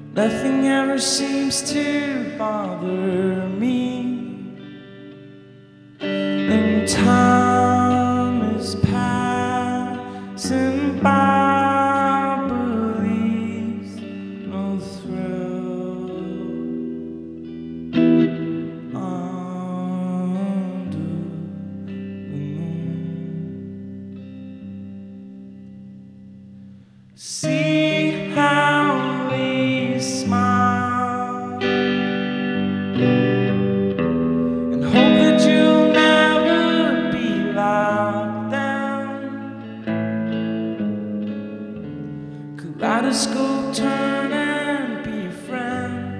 Nothing ever seems to bother me, and time is passing by, but leaves no thrill under the moon. See how we smile and hope that you'll never be like them. Kaleidoscope, turn and be a friend.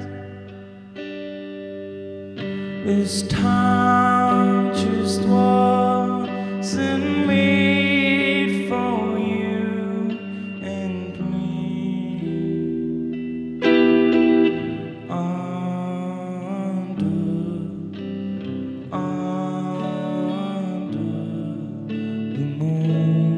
This time just wasn't made for you and me. Under the moon.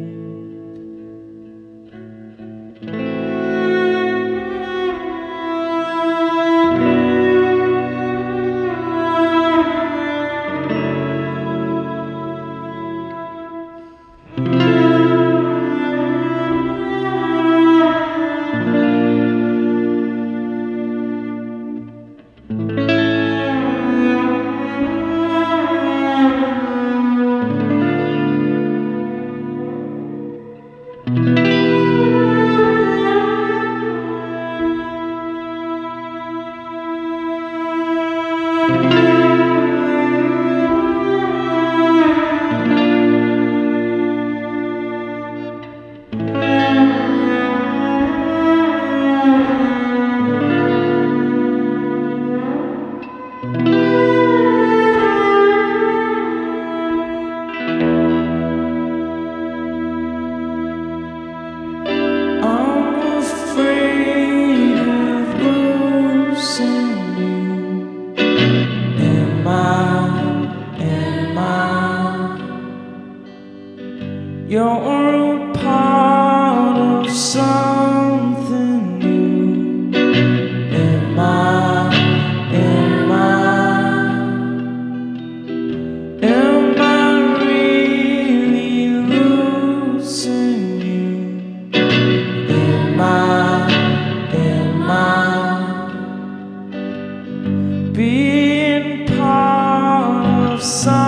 You're a part of something new. Am I really losing you? Am I being part of something?